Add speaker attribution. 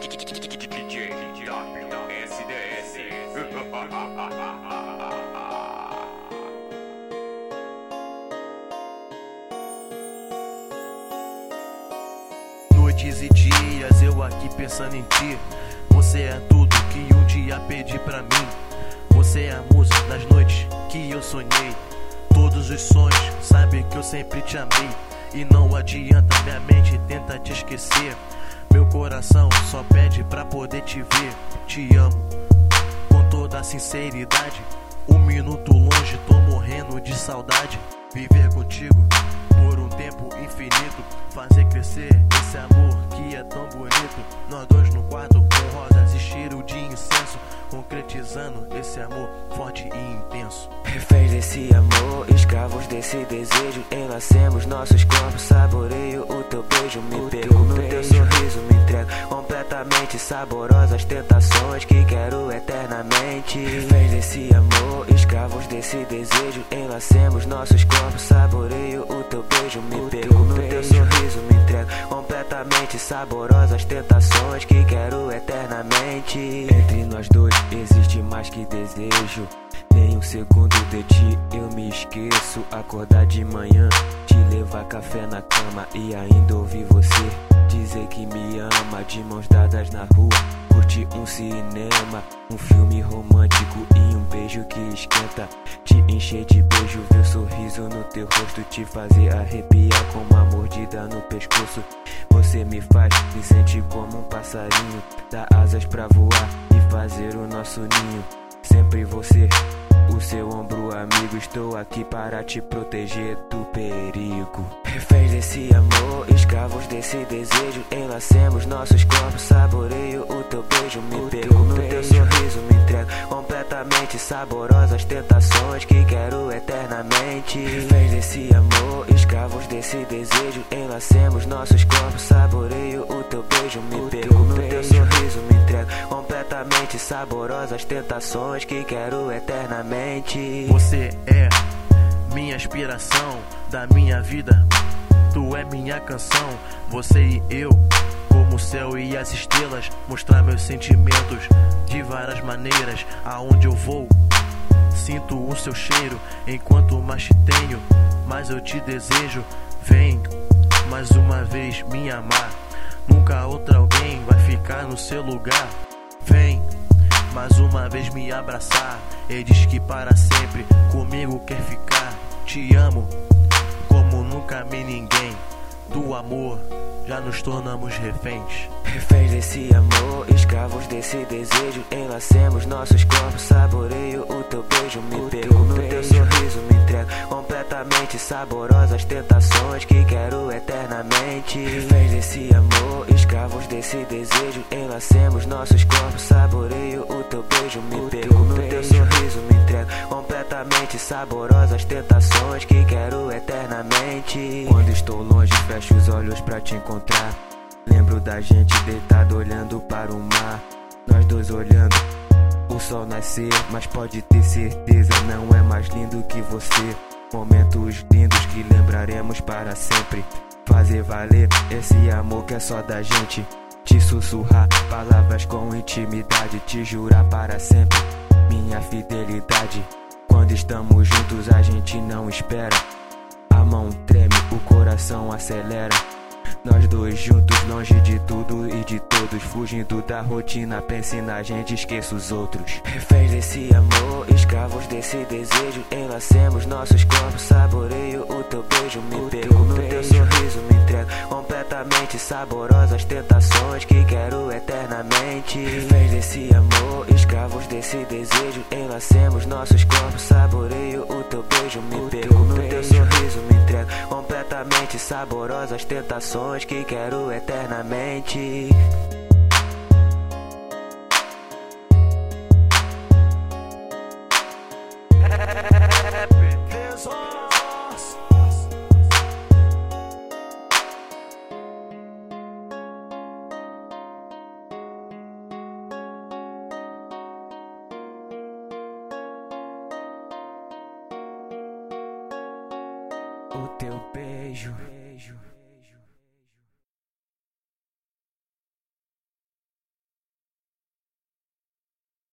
Speaker 1: Noites e dias eu aqui pensando em ti. Você é tudo que um dia pedi pra mim. Você é a musa das noites que eu sonhei. Todos os sonhos, sabe que eu sempre te amei. E não adianta, minha mente tenta te esquecer. Meu coração só pede pra poder te ver. Te amo com toda a sinceridade. Um minuto longe, tô morrendo de saudade. Viver contigo por um tempo infinito. Fazer crescer esse amor que é tão bonito. Nós dois no quarto com rosas e cheiro de incenso. Concretizando esse amor forte e intenso.
Speaker 2: Reféns desse amor, escravos desse desejo. Enlacemos nossos corpos, saboreio o teu beijo. Me pego no teu sorriso, me entrego completamente. Saborosas tentações que quero eternamente. Reféns desse amor, escravos desse desejo. Enlacemos nossos corpos, saboreio o teu beijo. Me pego no teu sorriso, me entrego completamente. Saborosas tentações que quero eternamente. Entre nós dois existe mais que desejo. Nem um segundo de ti eu me esqueço. Acordar de manhã, te levar café na cama e ainda ouvir você dizer que me ama. De mãos dadas na rua, curtir um cinema, um filme romântico e um beijo que esquenta. Te encher de beijo, ver o sorriso no teu rosto, te fazer arrepiar com uma mordida no pescoço. Você me faz me sentir como um passarinho, dá asas pra voar e fazer o nosso ninho. Sempre você, o seu ombro amigo. Estou aqui para te proteger do perigo. Reféns desse amor, escravos desse desejo. Enlacemos nossos corpos, saboreio o teu beijo. Me pego no teu sorriso, me entrego completamente. Saborosas tentações que quero eternamente. Reféns desse amor, escravos desse desejo. Enlacemos nossos corpos, saboreio o teu beijo. Me pego no teu sorriso, me entrego completamente. Saborosas tentações que quero eternamente.
Speaker 1: Você é minha inspiração da minha vida. Tu é minha canção. Você e eu, como o céu e as estrelas. Mostrar meus sentimentos de várias maneiras. Aonde eu vou, sinto o seu cheiro. Enquanto mais te tenho, mais eu te desejo. Vem mais uma vez me amar. Nunca outra alguém vai ficar no seu lugar. Vem mais uma vez me abraçar. E diz que para sempre comigo quer ficar. Te amo como nunca amei ninguém. Do amor já nos tornamos reféns.
Speaker 2: Reféns desse amor, escravos desse desejo. Enlacemos nossos corpos, saboreio o teu beijo. Me pego no teu sorriso, me entrego completamente. Saborosas tentações que quero eternamente. Reféns desse amor, escravos desse desejo. Enlacemos nossos corpos, saboreio o teu beijo. Me pego no teu sorriso, me entrego completamente. Saborosas tentações que quero eternamente. Quando estou longe, fecho os olhos pra te encontrar. Lembro da gente deitado olhando para o mar. Nós dois olhando o sol nascer. Mas pode ter certeza, não é mais lindo que você. Momentos lindos que lembraremos para sempre. Fazer valer esse amor que é só da gente. Te sussurrar palavras com intimidade. Te jurar para sempre minha fidelidade. Quando estamos juntos a gente não espera. A mão treme, o coração acelera. Nós dois juntos, longe de tudo e de todos. Fugindo da rotina, pense na gente, esqueça os outros. Reféns desse amor, escravos desse desejo. Enlacemos nossos corpos, saboreio o teu beijo. Me pego no teu sorriso, me entrego completamente. Saborosas tentações que quero eternamente. Reféns desse amor, escravos desse desejo. Enlacemos nossos corpos, saboreio o teu beijo. Me pego no teu sorriso, me entrego completamente. Saborosas tentações que quero eternamente. O teu beijo.